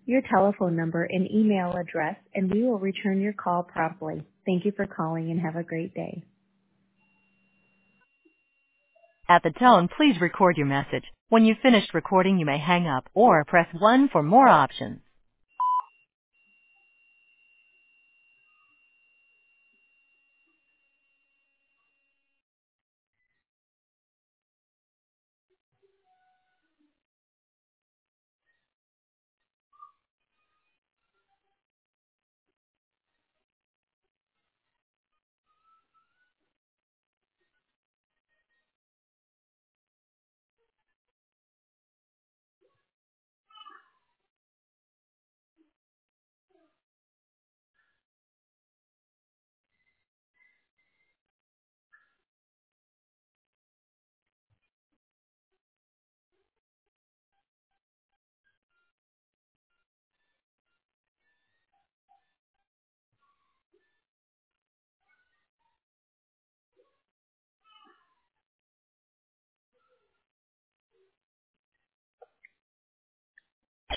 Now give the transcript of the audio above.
your telephone number and email address, and we will return your call promptly. Thank you for calling and have a great day. At the tone, please record your message. When you've finished recording, you may hang up or press 1 for more options.